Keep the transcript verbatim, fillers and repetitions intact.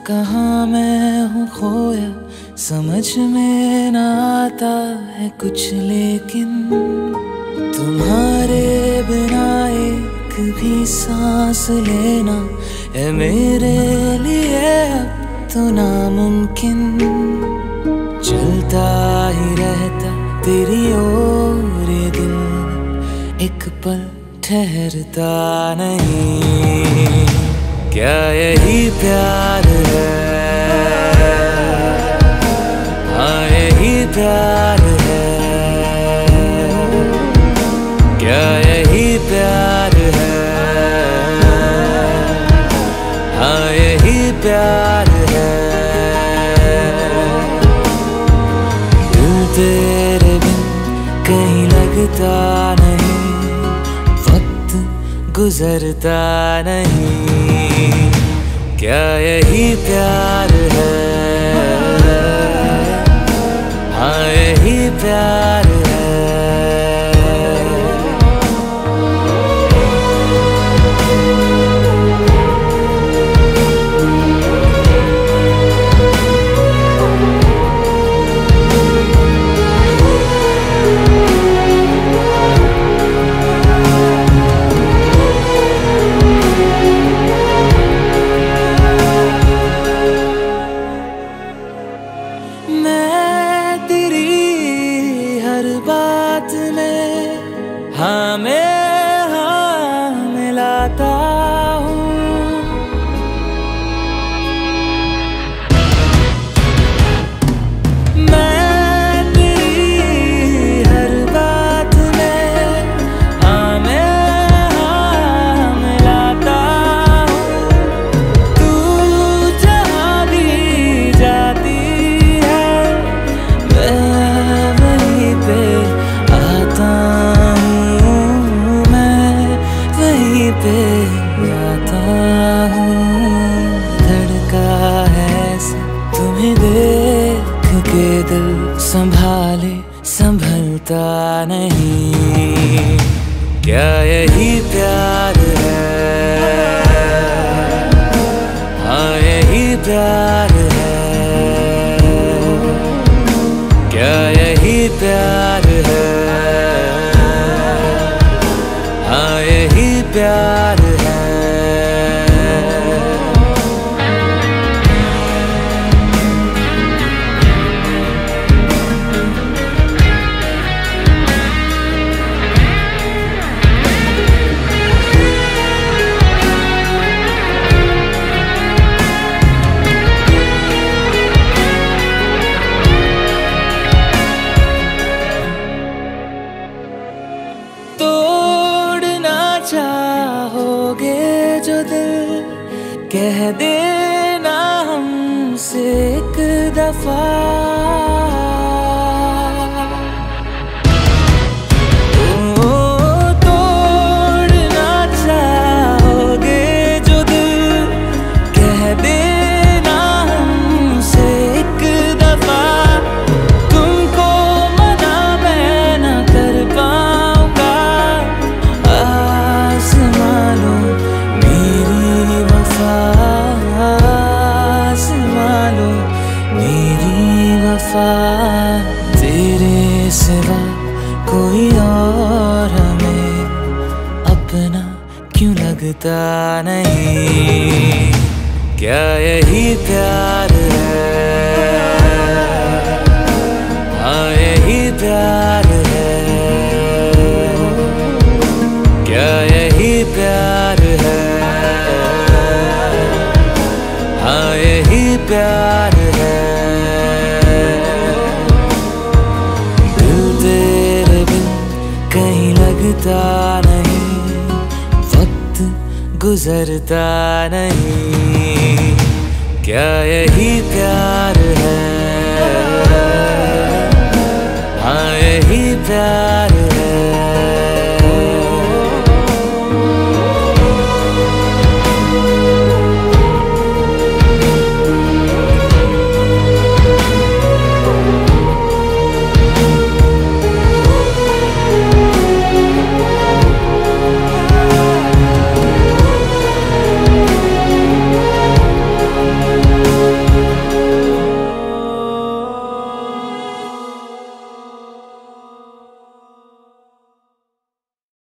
कहाँ मैं हूँ खोया, समझ में ना आता है कुछ, लेकिन तुम्हारे बिना एक भी सांस लेना है मेरे लिए अब तो नामुमकिन। चलता ही रहता तेरी ओर ये दिल, एक पल ठहरता नहीं। क्या यही प्यार है? हाँ यही प्यार है। क्या यही प्यार है? हाँ यही प्यार है। दिल तेरे बिन कहीं लगता नहीं, वक्त गुजरता नहीं। क्या यही प्यार है? हाँ यही प्यार है। बात में हाँ मैं हाँ मिलाता हूँ। मैं तेरी हर बात में हाँ मैं हाँ मिलाता हूँ। तू जहाँ भी जाती है मैं वहीं पे आता हूँ, मैं वहीं पे आता हूँ। धड़का है ऐसा तुम्हें देख के दिल, संभाले संभलता नहीं। क्या यही प्यार है? हाँ यही प्यार है। क्या यही प्यार है? हाँ यही प्यार है। चाहोगे जो दिल, कह देना हमसे एक दफा। ओ तोड़ना चाहोगे जो दिल, कह देना हमसे एक दफा। तुमको मना मैं न कर पाऊंगा, तेरे सिवा कोई और हमें अपना क्यों लगता नहीं। क्या यही प्यार है? हाँ यही प्यार है। क्या यही प्यार है? हाँ यही प्यार है। कहीं लगता नहीं, वक्त गुजरता नहीं। क्या यही प्यार है? हाँ यही प्यार